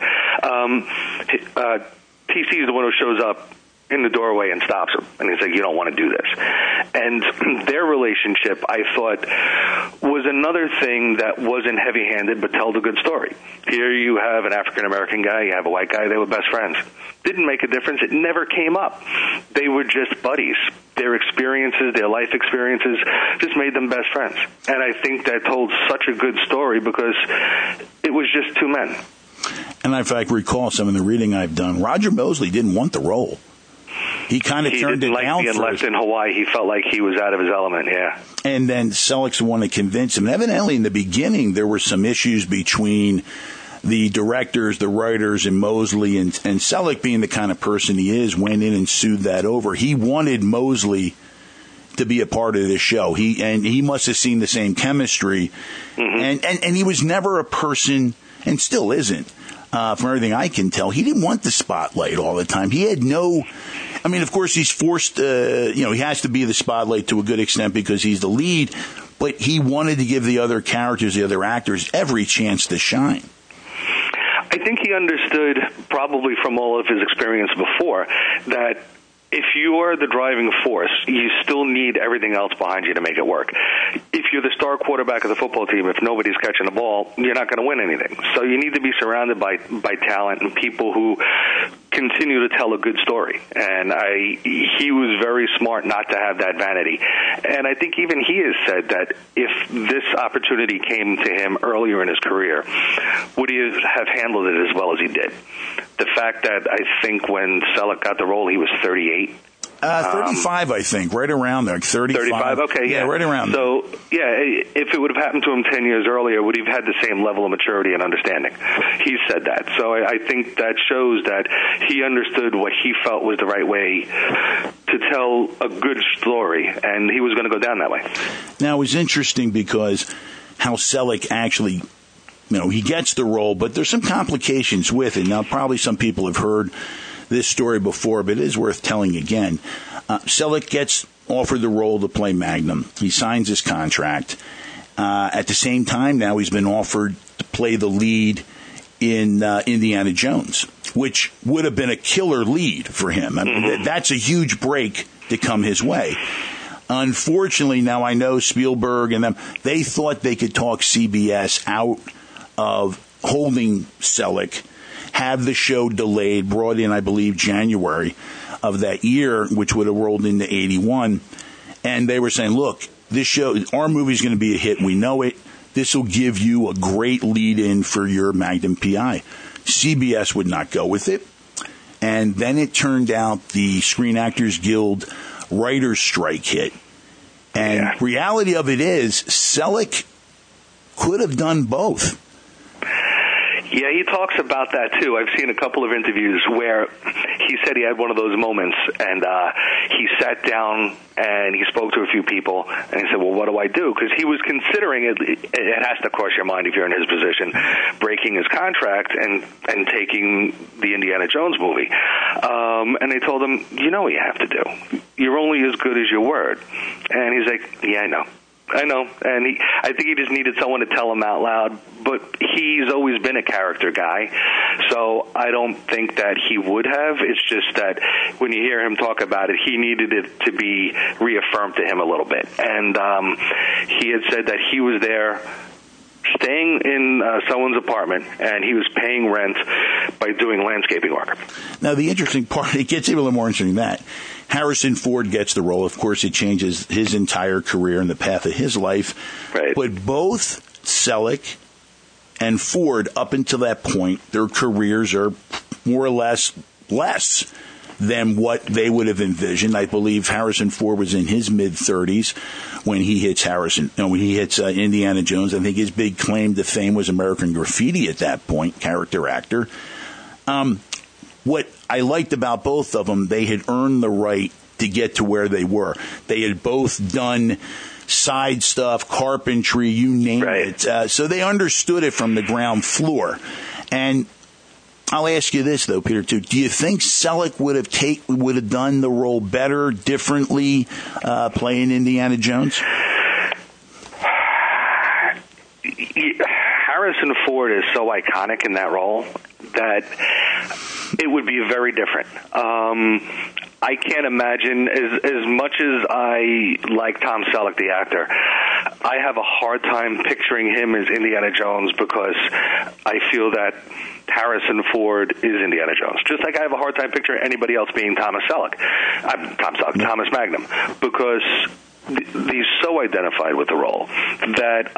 TC is the one who shows up in the doorway and stops him. And he's like, you don't want to do this. And their relationship, I thought, was another thing that wasn't heavy-handed but told a good story. Here you have an African-American guy, you have a white guy, they were best friends. Didn't make a difference. It never came up. They were just buddies. Their experiences, their life experiences, just made them best friends. And I think that told such a good story because it was just two men. And if I recall some of the reading I've done, Roger Mosley didn't want the role. He kind of turned it down. He didn't like being left in Hawaii. He felt like he was out of his element, And then Selleck's the one to convince him. And evidently, in the beginning, there were some issues between the directors, the writers, and Mosley. And Selleck, being the kind of person he is, went in and sued that over. He wanted Mosley to be a part of this show. He must have seen the same chemistry. Mm-hmm. And he was never a person, and still isn't, from everything I can tell, he didn't want the spotlight all the time. He had no... I mean, of course, he's forced, he has to be the spotlight to a good extent because he's the lead, but he wanted to give the other characters, the other actors, every chance to shine. I think he understood, probably from all of his experience before, that if you are the driving force, you still need everything else behind you to make it work. If you're the star quarterback of the football team, if nobody's catching the ball, you're not going to win anything. So you need to be surrounded by talent and people who continue to tell a good story. And he was very smart not to have that vanity. And I think even he has said that if this opportunity came to him earlier in his career, would he have handled it as well as he did? The fact that I think when Selleck got the role, he was 38. 35, I think, right around there, 35. Okay, yeah. Right around there. So, if it would have happened to him 10 years earlier, would he have had the same level of maturity and understanding? He said that. So I think that shows that he understood what he felt was the right way to tell a good story, and he was going to go down that way. Now, it was interesting because how Selleck actually... he gets the role, but there's some complications with it. Now, probably some people have heard this story before, but it is worth telling again. Selleck gets offered the role to play Magnum. He signs his contract. At the same time, now he's been offered to play the lead in Indiana Jones, which would have been a killer lead for him. I mean, that's a huge break to come his way. Unfortunately, now I know Spielberg and them, they thought they could talk CBS out of holding Selleck, have the show delayed, brought in, I believe, January of that year, which would have rolled into 81. And they were saying, look, this show, our movie's going to be a hit. We know it. This will give you a great lead-in for your Magnum PI. CBS would not go with it. And then it turned out the Screen Actors Guild writer's strike hit. And reality of it is, Selleck could have done both. Yeah, he talks about that, too. I've seen a couple of interviews where he said he had one of those moments, and he sat down and he spoke to a few people, and he said, well, what do I do? Because he was considering it. It has to cross your mind if you're in his position, breaking his contract and taking the Indiana Jones movie. And they told him, you know what you have to do. You're only as good as your word. And he's like, yeah, I know. And I think he just needed someone to tell him out loud, but he's always been a character guy, so I don't think that he would have. It's just that when you hear him talk about it, he needed it to be reaffirmed to him a little bit. And he had said that he was there staying in someone's apartment, and he was paying rent by doing landscaping work. Now, the interesting part, it gets even a little more interesting than that. Harrison Ford gets the role. Of course, it changes his entire career and the path of his life. Right. But both Selleck and Ford, up until that point, their careers are more or less than what they would have envisioned. I believe Harrison Ford was in his mid-30s when he hits Indiana Jones. I think his big claim to fame was American Graffiti at that point, character actor. What I liked about both of them, they had earned the right to get to where they were. They had both done side stuff, carpentry, you name it. So they understood it from the ground floor. And I'll ask you this, though, Peter, too. Do you think Selleck would have done the role better, differently, playing Indiana Jones? Harrison Ford is so iconic in that role that it would be very different. I can't imagine, as much as I like Tom Selleck, the actor, I have a hard time picturing him as Indiana Jones because I feel that Harrison Ford is Indiana Jones. Just like I have a hard time picturing anybody else being Thomas Magnum, because he's so identified with the role that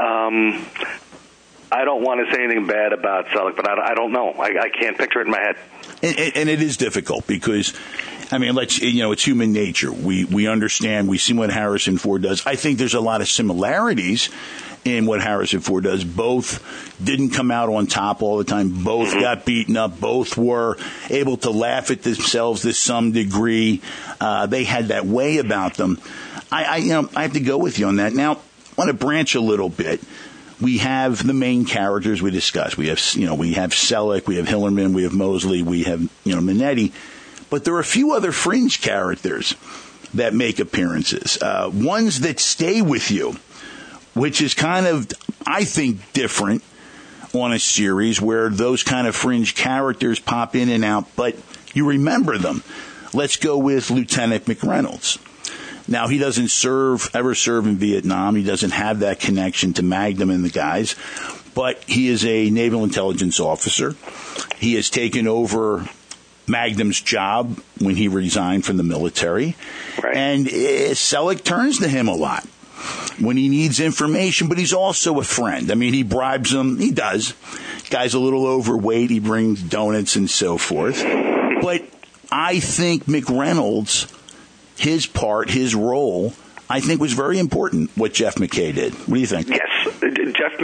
I don't want to say anything bad about Selleck, but I don't know. I can't picture it in my head. And it is difficult because, I mean, it's human nature. We understand. We see what Harrison Ford does. I think there's a lot of similarities in what Harrison Ford does. Both didn't come out on top all the time. Both got beaten up. Both were able to laugh at themselves to some degree. They had that way about them. I have to go with you on that. Now, I want to branch a little bit. We have the main characters we discussed. We have Selleck, we have Hillerman, we have Mosley, we have, Minetti. But there are a few other fringe characters that make appearances. Ones that stay with you, which is kind of, I think, different on a series where those kind of fringe characters pop in and out, but you remember them. Let's go with Lieutenant McReynolds. Now, he doesn't ever serve in Vietnam. He doesn't have that connection to Magnum and the guys, but he is a naval intelligence officer. He has taken over Magnum's job when he resigned from the military. Right. And Selleck turns to him a lot when he needs information, but he's also a friend. I mean, he bribes him. He does. Guy's a little overweight. He brings donuts and so forth. But I think McReynolds, his part, his role, I think was very important, what Jeff McKay did. What do you think? Yes. Jeff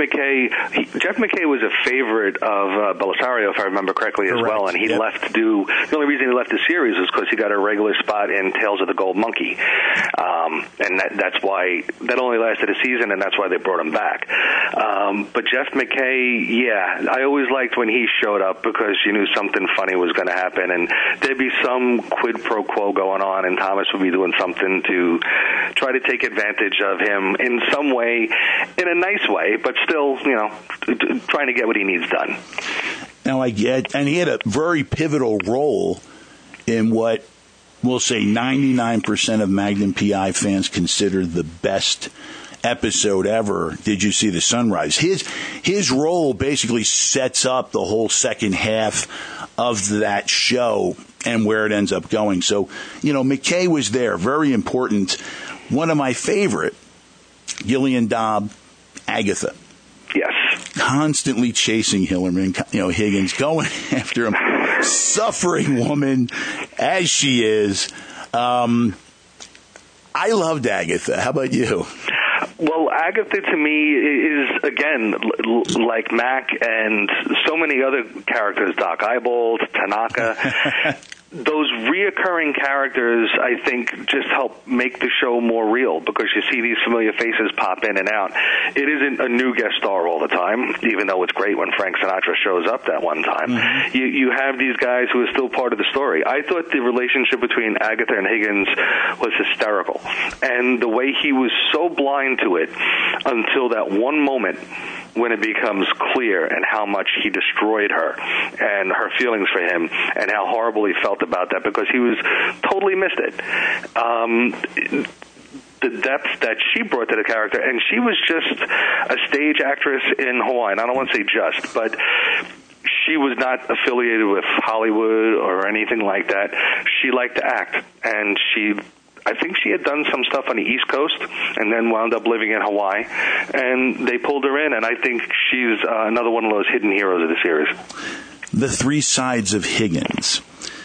McKay was a favorite of Belisario, if I remember correctly, as well, and he left to do, the only reason he left the series was because he got a regular spot in Tales of the Gold Monkey. And that's why, that only lasted a season, and that's why they brought him back. But Jeff McKay, I always liked when he showed up because you knew something funny was going to happen, and there'd be some quid pro quo going on, and Thomas would be doing something to try to take advantage of him in some way, in a nice way, but still, trying to get what he needs done. Now, I get, and he had a very pivotal role in what we'll say 99% of Magnum PI fans consider the best episode ever. Did you see the sunrise? His role basically sets up the whole second half of that show and where it ends up going. So, McKay was there, very important. One of my favorite, Gillian Dobb, Agatha. Yes. Constantly chasing Hillerman, Higgins, going after him. Suffering woman as she is. I loved Agatha. How about you? Well, Agatha to me is, again, like Mac and so many other characters, Doc Eyebold, Tanaka. Those reoccurring characters, I think, just help make the show more real because you see these familiar faces pop in and out. It isn't a new guest star all the time, even though it's great when Frank Sinatra shows up that one time. Mm-hmm. You have these guys who are still part of the story. I thought the relationship between Agatha and Higgins was hysterical. And the way he was so blind to it until that one moment when it becomes clear and how much he destroyed her and her feelings for him and how horrible he felt about that because he was totally missed it. The depth that she brought to the character, and she was just a stage actress in Hawaii. And I don't want to say just, but she was not affiliated with Hollywood or anything like that. She liked to act, and I think she had done some stuff on the East Coast and then wound up living in Hawaii, and they pulled her in, and I think she's another one of those hidden heroes of the series. The three sides of Higgins.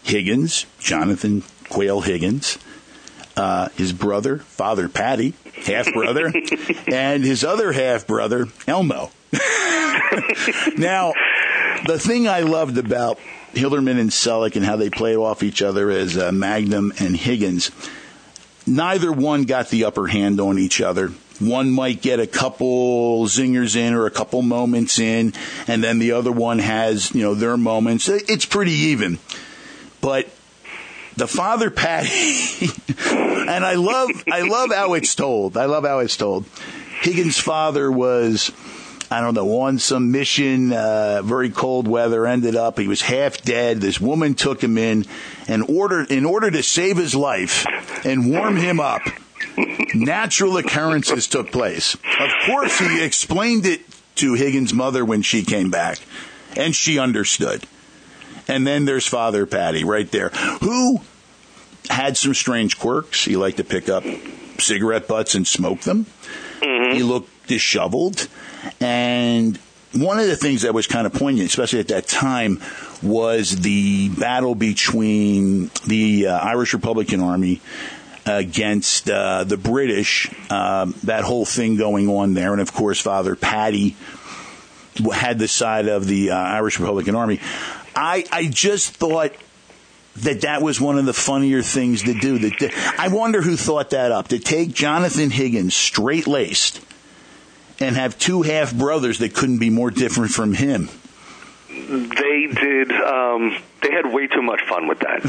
Higgins, Jonathan Quayle Higgins, his brother, Father Patty, half-brother, and his other half-brother, Elmo. Now, the thing I loved about Hillerman and Selleck and how they played off each other as Magnum and Higgins, neither one got the upper hand on each other. One might get a couple zingers in or a couple moments in, and then the other one has, their moments. It's pretty even. But the Father Patty, and I love how it's told. Higgins' father was, on some mission, very cold weather, ended up, he was half dead. This woman took him in order to save his life and warm him up. Natural occurrences took place. Of course, he explained it to Higgins' mother when she came back, and she understood. And then there's Father Patty right there, who had some strange quirks. He liked to pick up cigarette butts and smoke them. Mm-hmm. He looked disheveled. And one of the things that was kind of poignant, especially at that time, was the battle between the Irish Republican Army against the British, that whole thing going on there. And, of course, Father Patty had the side of the Irish Republican Army. I just thought that was one of the funnier things to do. I wonder who thought that up, to take Jonathan Higgins straight-laced and have two half-brothers that couldn't be more different from him. They did. They had way too much fun with that,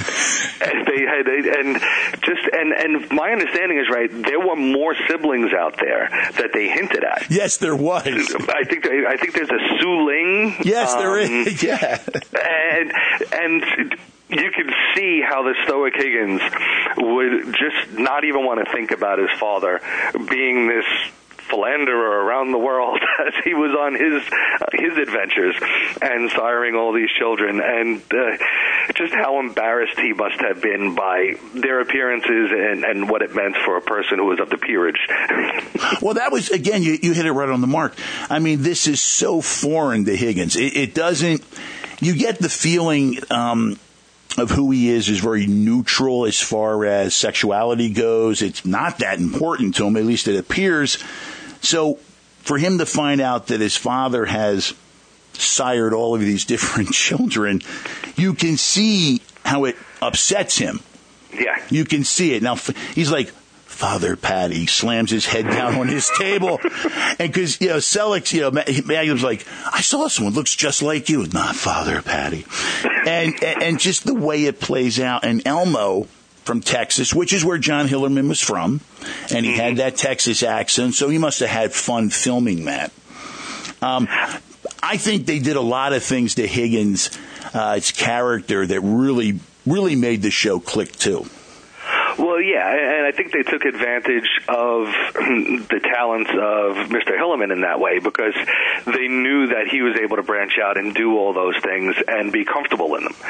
and my understanding is right. There were more siblings out there that they hinted at. Yes, there was. I think there's a Su Ling. Yes, there is. Yeah, and you can see how the stoic Higgins would just not even want to think about his father being this philanderer around the world as he was on his adventures and siring all these children, and just how embarrassed he must have been by their appearances and what it meant for a person who was of the peerage. Well, that was, again, you hit it right on the mark. I mean, this is so foreign to Higgins. It doesn't, you get the feeling of who he is very neutral as far as sexuality goes. It's not that important to him, at least it appears. So for him to find out that his father has sired all of these different children, you can see how it upsets him. Yeah. You can see it. Now, he's like, Father Patty, slams his head down on his table. And because, Selleck, Magnum's like, I saw someone looks just like you. Not Father Patty. And just the way it plays out. And Elmo from Texas, which is where John Hillerman was from, and he had that Texas accent, so he must have had fun filming that. I think they did a lot of things to Higgins' its character that really, really made the show click too. Well, yeah, and I think they took advantage of the talents of Mr. Hillerman in that way, because they knew that he was able to branch out and do all those things and be comfortable in them.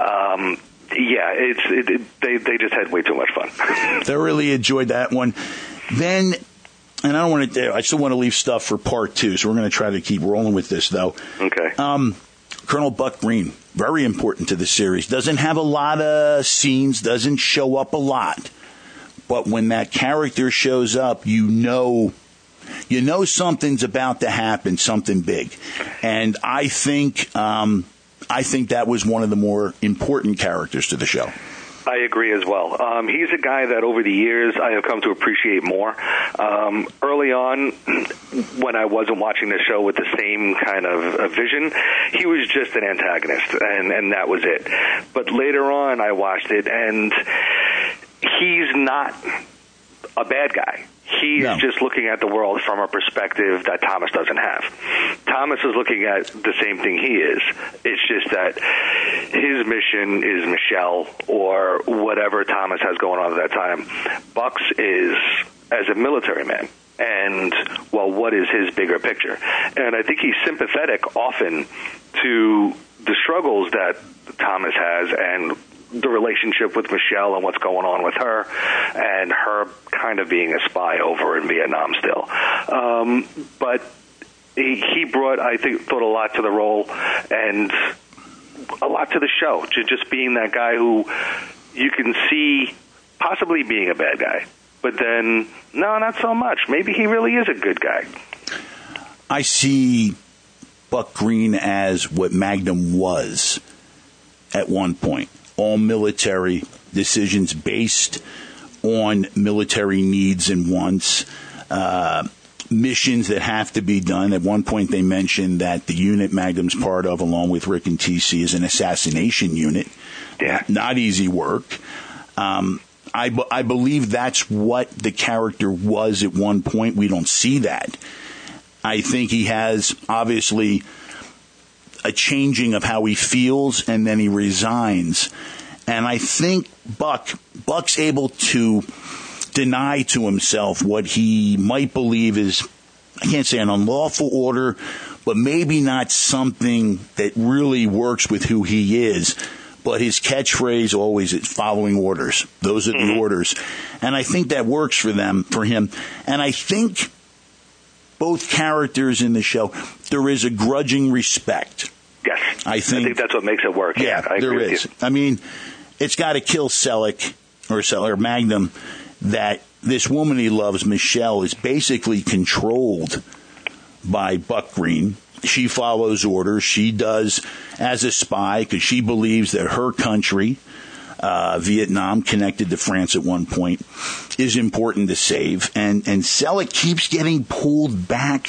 They just had way too much fun. They really enjoyed that one. Then, and I still want to leave stuff for part two, so we're going to try to keep rolling with this, though. Okay. Colonel Buck Green, very important to the series. Doesn't have a lot of scenes, doesn't show up a lot. But when that character shows up, you know something's about to happen, something big. And I think that was one of the more important characters to the show. I agree as well. He's a guy that over the years I have come to appreciate more. Early on, when I wasn't watching the show with the same kind of vision, he was just an antagonist, and that was it. But later on, I watched it, and he's not a bad guy. He's just looking at the world from a perspective that Thomas doesn't have. Thomas is looking at the same thing he is. It's just that his mission is Michelle or whatever Thomas has going on at that time. Buck's is as a military man. And, well, what is his bigger picture? And I think he's sympathetic often to the struggles that Thomas has and the relationship with Michelle and what's going on with her, and her kind of being a spy over in Vietnam still. But he brought, I think, a lot to the role, and a lot to the show, just being that guy who you can see possibly being a bad guy, but then, no, not so much. Maybe he really is a good guy. I see Buck Green as what Magnum was at one point. All military, decisions based on military needs and wants, missions that have to be done. At one point they mentioned that the unit Magnum's part of, along with Rick and TC, is an assassination unit. Yeah. Not easy work. I believe that's what the character was at one point. We don't see that. I think he has, obviously, a changing of how he feels, and then he resigns. And I think Buck's able to deny to himself what he might believe is, I can't say an unlawful order, but maybe not something that really works with who he is. But his catchphrase always is following orders. Those are the orders. And I think that works for him. And I think both characters in the show, there is a grudging respect. Yes. I think that's what makes it work. Yeah, I there agree is. with you. I mean, it's got to kill Selleck or Magnum that this woman he loves, Michelle, is basically controlled by Buck Green. She follows orders. She does as a spy because she believes that her country, Vietnam, connected to France at one point, is important to save. And Selleck keeps getting pulled back.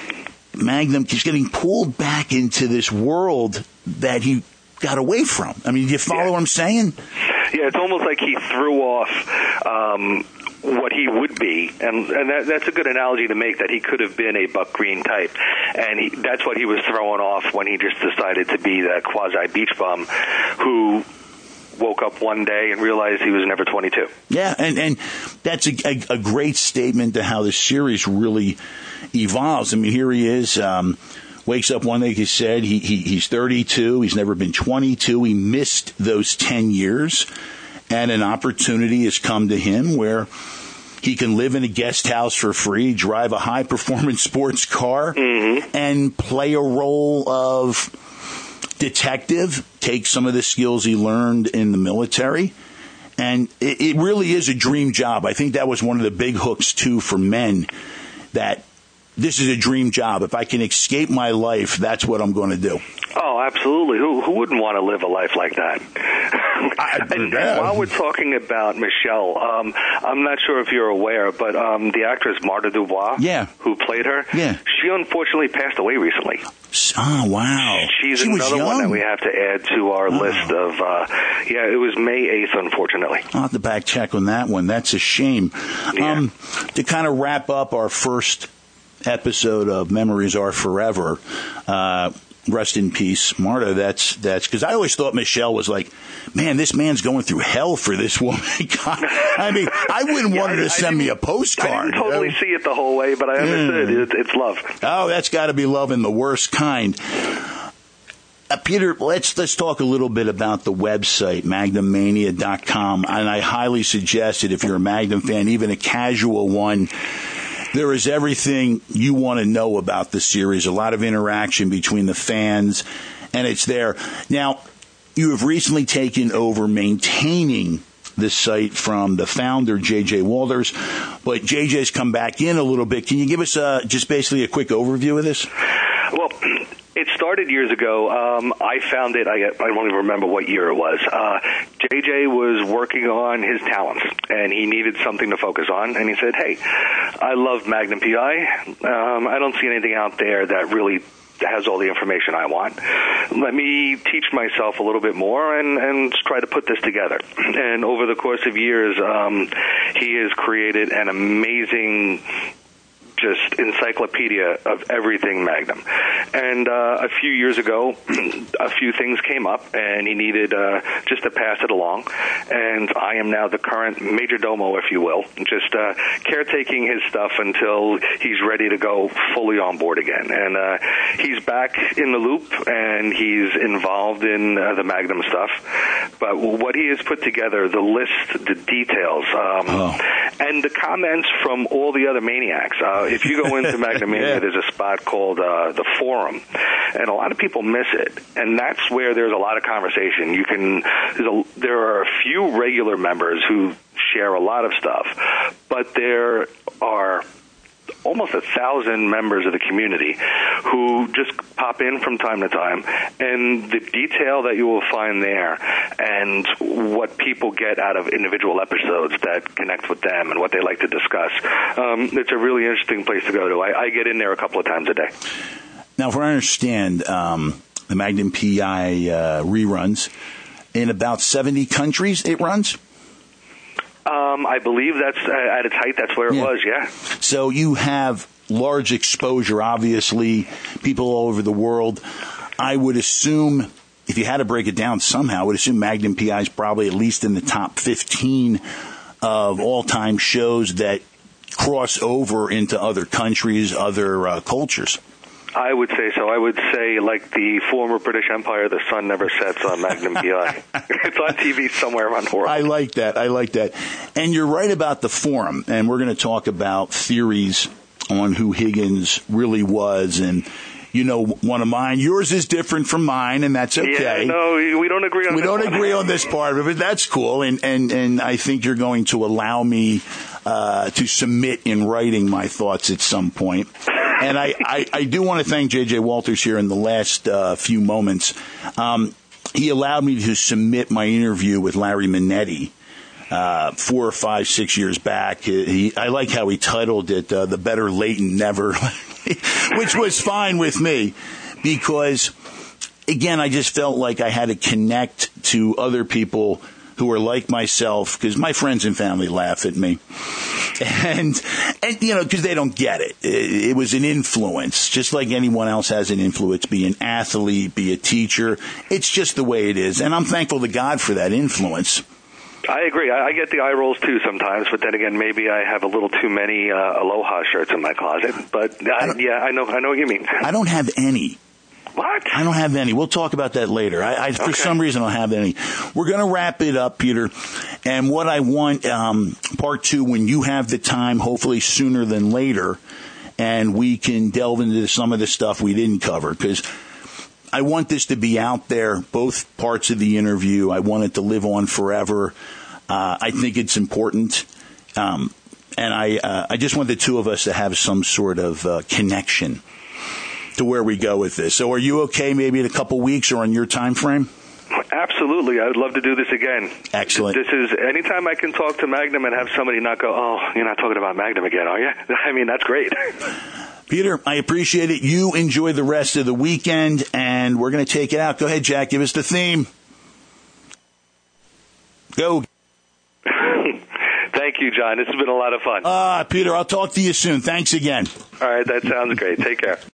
Magnum keeps getting pulled back into this world that he got away from. I mean, do you follow what I'm saying? Yeah, it's almost like he threw off what he would be, and that's a good analogy to make, that he could have been a Buck Green type, and that's what he was throwing off when he just decided to be that quasi-beach bum who woke up one day and realized he was never 22. Yeah, and that's a great statement to how the series really evolves. I mean, here he is, wakes up one day, he said, he's 32, he's never been 22, he missed those 10 years, and an opportunity has come to him where he can live in a guest house for free, drive a high-performance sports car, and play a role of detective, take some of the skills he learned in the military. And it really is a dream job. I think that was one of the big hooks, too, for men, that this is a dream job. If I can escape my life, that's what I'm going to do. Oh, absolutely. Who wouldn't want to live a life like that? And while we're talking about Michelle, I'm not sure if you're aware, but the actress Marta Dubois, who played her, she unfortunately passed away recently. Oh, wow. She's she another one that we have to add to our list of, it was May 8th, unfortunately. I'll have to back check on that one. That's a shame. Yeah. To kind of wrap up our first episode of Memories Are Forever, rest in peace, Marta. That's because I always thought Michelle was like, man, this man's going through hell for this woman. God, I mean, I wouldn't want her to send me a postcard. I didn't totally see it the whole way, but I understood. It's love. Oh, that's got to be love in the worst kind. Peter, let's talk a little bit about the website, MagnumMania.com, and I highly suggest it if you're a Magnum fan, even a casual one. There is everything you want to know about the series, a lot of interaction between the fans, and it's there. Now, you have recently taken over maintaining the site from the founder, J.J. Walters, but J.J.'s come back in a little bit. Can you give us just basically a quick overview of this? Well, it started years ago. I found it, I don't even remember what year it was. JJ was working on his talents, and he needed something to focus on, and he said, hey, I love Magnum PI. I don't see anything out there that really has all the information I want. Let me teach myself a little bit more and try to put this together. And over the course of years, he has created an amazing just encyclopedia of everything Magnum. And a few years ago, a few things came up, and he needed just to pass it along. And I am now the current major domo, if you will, just caretaking his stuff until he's ready to go fully on board again. And he's back in the loop, and he's involved in the Magnum stuff. But what he has put together, the list, the details, And the comments from all the other maniacs. If you go into Magnum Mania, there's a spot called the Forum, and a lot of people miss it. And that's where there's a lot of conversation. There are a few regular members who share a lot of stuff, but there are almost 1,000 members of the community who just pop in from time to time, and the detail that you will find there and what people get out of individual episodes that connect with them and what they like to discuss, it's a really interesting place to go to. I get in there a couple of times a day. Now, if I understand, the Magnum PI reruns in about 70 countries it runs? I believe that's at its height. That's where it was, yeah. So you have large exposure, obviously, people all over the world. I would assume, if you had to break it down somehow, I would assume Magnum PI is probably at least in the top 15 of all-time shows that cross over into other countries, other cultures. I would say so. I would say, like the former British Empire, the sun never sets on Magnum PI. It's on TV somewhere around the world. I like that. And you're right about the Forum, and we're going to talk about theories on who Higgins really was, and one of mine. Yours is different from mine, and that's okay. Yeah, no, we don't agree on this. We don't agree on this part of it. That's cool, and I think you're going to allow me to submit in writing my thoughts at some point. And I do want to thank J.J. Walters here in the last few moments. He allowed me to submit my interview with Larry Minetti 4 or 5, 6 years back. I like how he titled it, The Better Late Than Never, which was fine with me because, again, I just felt like I had to connect to other people who are like myself, because my friends and family laugh at me. And because they don't get it. It was an influence, just like anyone else has an influence, be an athlete, be a teacher. It's just the way it is. And I'm thankful to God for that influence. I agree. I get the eye rolls too sometimes, but then again, maybe I have a little too many Aloha shirts in my closet. But I know what you mean. I don't have any. What? I don't have any. We'll talk about that later. For some reason, I don't have any. We're going to wrap it up, Peter. And what I want, part 2, when you have the time, hopefully sooner than later, and we can delve into some of the stuff we didn't cover, because I want this to be out there, both parts of the interview. I want it to live on forever. I think it's important. And I just want the two of us to have some sort of connection to where we go with this. So are you okay maybe in a couple weeks or on your time frame? Absolutely. I would love to do this again. Excellent. This is anytime I can talk to Magnum and have somebody not go, oh, you're not talking about Magnum again, are you? I mean, that's great. Peter, I appreciate it. You enjoy the rest of the weekend, and we're going to take it out. Go ahead, Jack. Give us the theme. Go. Thank you, John. This has been a lot of fun. Peter, I'll talk to you soon. Thanks again. All right. That sounds great. Take care.